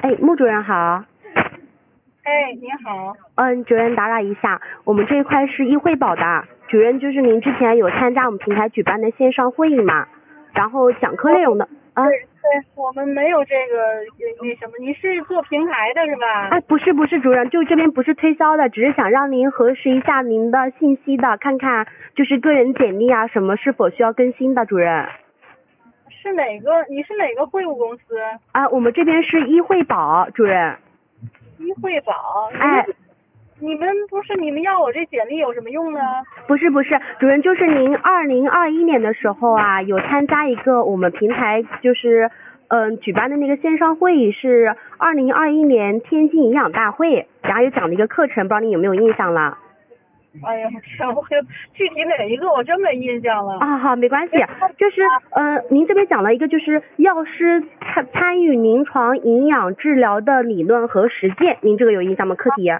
哎，穆主任好。 哎，你好。 主任打扰一下，我们这一块是医惠保的，主任就是您之前有参加我们平台举办的线上会议嘛，然后讲课内容的啊。 对，我们没有这个那什么，你是做平台的是吧？ 哎，不是主任，就这边不是推销的，只是想让您核实一下您的信息的，看看就是个人简历啊什么是否需要更新的，主任。 是哪个？你是哪个会务公司？ 啊，我们这边是医惠保，主任。 医惠保。 哎。 你们要我这简历有什么用呢？ 不是，主任就是您2021年的时候啊，有参加一个我们平台就是举办的那个线上会议，是2021年天津营养大会，然后有讲的一个课程，不知道您有没有印象了？ 哎呀，我具体哪一个我真没印象了。 啊，好，没关系，就是您这边讲了一个就是药师参与临床营养治疗的理论和实践，您这个有印象吗？课题？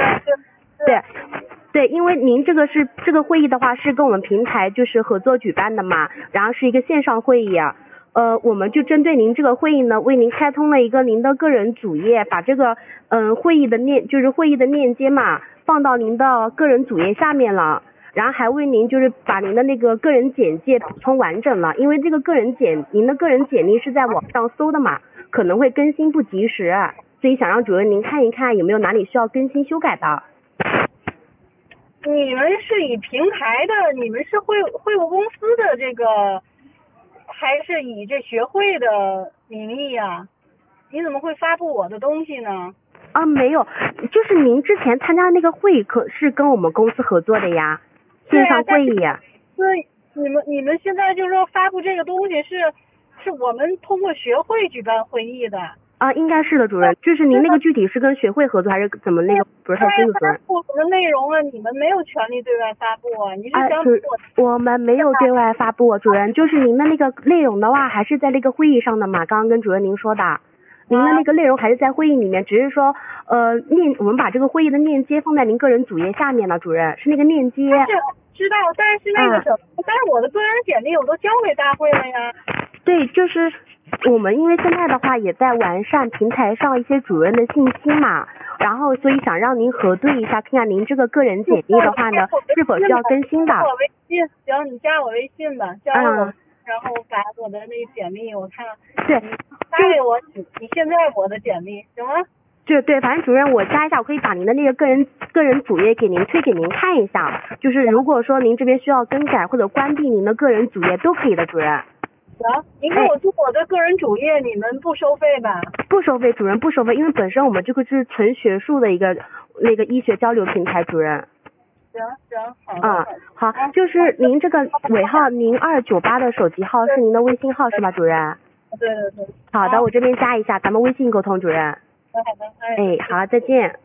对，因为您这个会议的话是跟我们平台就是合作举办的嘛，然后是一个线上会议，我们就针对您这个会议呢，为您开通了一个您的个人主页，把这个会议的链接嘛放到您的个人主页下面了，然后还为您就是把您的那个个人简介补充完整了，因为这个您的个人简历是在网上搜的嘛，可能会更新不及时，所以想让主任您看一看有没有哪里需要更新修改的。 你们是以平台的，你们是会务公司的这个，还是以这学会的名义啊？你怎么会发布我的东西呢？ 啊，没有，就是您之前参加的那个会议可是跟我们公司合作的呀，线上会议。 所以你们现在就是说发布这个东西是我们通过学会举办会议的。 啊，应该是的，主任，就是您那个具体是跟学会合作还是怎么那个不是太清楚，主任。 发布什么内容啊？你们没有权利对外发布啊？你是想我们没有对外发布，主任，就是您的那个内容的话还是在那个会议上的嘛，刚刚跟主任您说的，您的那个内容还是在会议里面，只是说我们把这个会议的链接放在您个人主页下面了，主任，是那个链接。 知道，但是那个什么，但是我的个人简历我都交给大会了呀。 对，就是我们因为现在的话也在完善平台上一些主任的信息嘛，然后所以想让您核对一下，看看您这个个人简历的话呢是否需要更新的。 加我微信，行，你加我微信吧，加我，然后把我的那个简历我看。 对， 发给我你现在我的简历行吗？ 对，反正主任我加一下，我可以把您的那个个人主页推给您看一下，就是如果说您这边需要更改或者关闭您的个人主页都可以的，主任。 行，您给我做我的个人主页，你们不收费吧？ 不收费，主任不收费，因为本身我们这个是纯学术的一个那个医学交流平台，主任。 行，好。 好，就是您这个尾号0298的手机号是您的微信号是吧，主任？ 对。 好的，我这边加一下，咱们微信沟通，主任。 好的。 哎，好，再见。